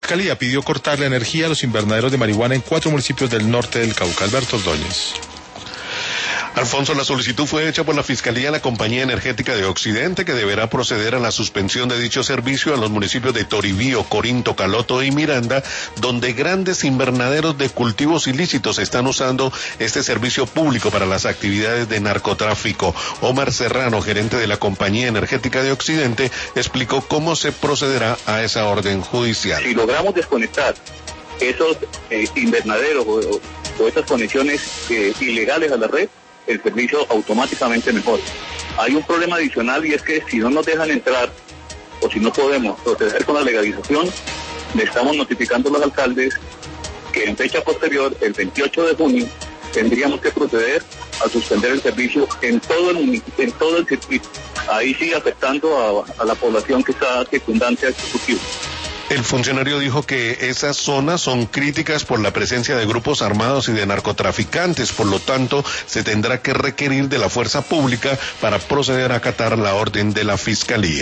Fiscalía pidió cortar la energía a los invernaderos de marihuana en 4 municipios del norte del Cauca. Alberto Ordóñez. Alfonso, la solicitud fue hecha por la Fiscalía a la Compañía Energética de Occidente, que deberá proceder a la suspensión de dicho servicio a los municipios de Toribío, Corinto, Caloto y Miranda, donde grandes invernaderos de cultivos ilícitos están usando este servicio público para las actividades de narcotráfico. Omar Serrano, gerente de la Compañía Energética de Occidente, explicó cómo se procederá a esa orden judicial. Si logramos desconectar esos invernaderos o esas conexiones ilegales a la red, el servicio automáticamente mejora. Hay un problema adicional, y es que si no nos dejan entrar o si no podemos proceder con la legalización, le estamos notificando a los alcaldes que en fecha posterior, el 28 de junio, tendríamos que proceder a suspender el servicio en todo el circuito. Ahí sigue afectando a la población que está circundante al ejecutivo. El funcionario dijo que esas zonas son críticas por la presencia de grupos armados y de narcotraficantes, por lo tanto se tendrá que requerir de la fuerza pública para proceder a acatar la orden de la Fiscalía.